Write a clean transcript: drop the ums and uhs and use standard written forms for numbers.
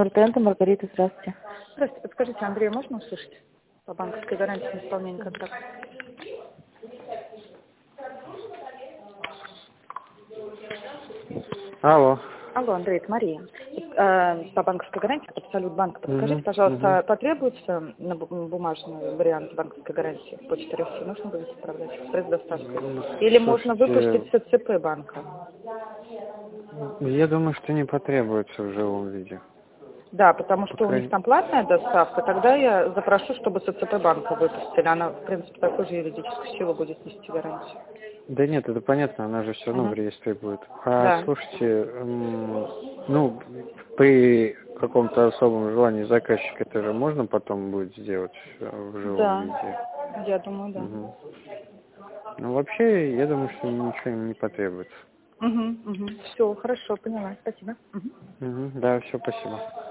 Нортента, Маргарита, здравствуйте. Здравствуйте, подскажите, Андрея можно услышать по банковской гарантии на исполнение контракта? Алло. Алло, Андрей, это Мария. По банковской гарантии, от Абсолют банка. Подскажите, пожалуйста, потребуется на бумажный вариант банковской гарантии в Почте России? Нужно будет отправлять с доставкой? Или можно выпустить с ЦЦП банка? Я думаю, что не потребуется в живом виде. Да, потому что у них там платная доставка, тогда я запрошу, чтобы с ЦЦП банка выпустили. Она, в принципе, такую же юридическую силу будет нести гарантию. Да нет, это понятно, она же все равно в реестре будет. Да. Слушайте, ну, при каком-то особом желании заказчика это же можно потом будет сделать в живом виде? Я думаю, да. Ну, вообще, я думаю, что ничего не потребуется. Все, хорошо, поняла, спасибо. Да, все, спасибо.